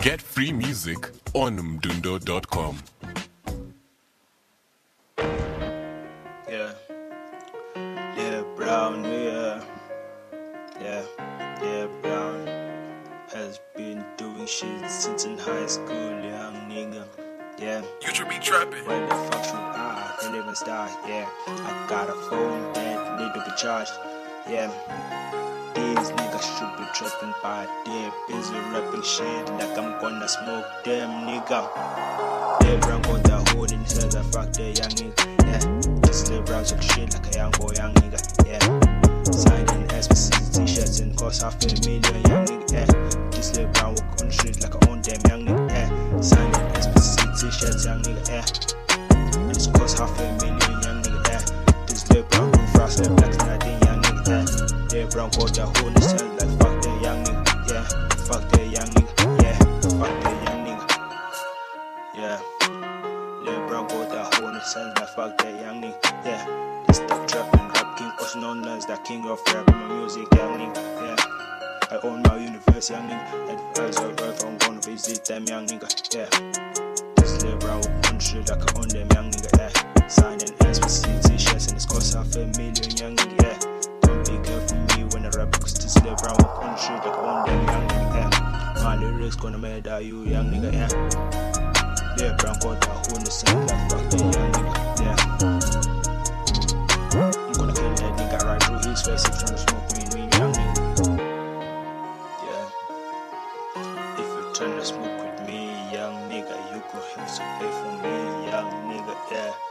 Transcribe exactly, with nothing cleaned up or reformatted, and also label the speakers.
Speaker 1: Get free music on mdundo dot com.
Speaker 2: Yeah, yeah, Brown, yeah, yeah, yeah, Brown has been doing shit since in high school, young nigga. Yeah,
Speaker 1: You should be trapping.
Speaker 2: where the fuck should I live and start? Yeah, I got a phone that need to be charged. Yeah, these niggas should be trapping, but they're busy rapping shit like I'm gonna smoke them, nigga. Yeah, Brown got the hood in his head, I fuck the young nigga. Yeah, just live Brown talk shit like a young boy, young nigga. Yeah, signing S P C t-shirts and cost half a million, young nigga. Yeah, just live Brown walk on the street like I own them, young nigga. Yeah, signing S P C t-shirts, young nigga. Yeah, and it's cost half a million, young nigga. Yeah, just live Brown go fast, live like nothing, young nigga. Yeah, yeah, Brown got the hood in his head, like fuck the young nigga. Yeah, fuck the young nigga. Yeah, fuck the young nigga. Yeah. Lil Brown got that whole in sense that fuck that young nigga. Yeah, this the trapping rap king, also known as the king of rap. My music, young nigga. Yeah, I own my universe, young nigga. Advise your wife, I'm gonna visit them, young nigga. Yeah, this Lil Brown will country like I own them, young nigga. Yeah, signing S P C t-shirts and it's cost half a million, young nigga. Yeah, don't be careful me when I rap because this Lil Brown will country like I own them, young nigga. Yeah, my lyrics gonna murder you, young nigga. Yeah. Yeah, Brown got that whole in the same like fuck that young nigga, yeah. I'm gonna kill that nigga right through his face if tryna smoke me, me, young nigga. Yeah, if you tryna smoke with me, young nigga, you could have to pay for me, young nigga, yeah.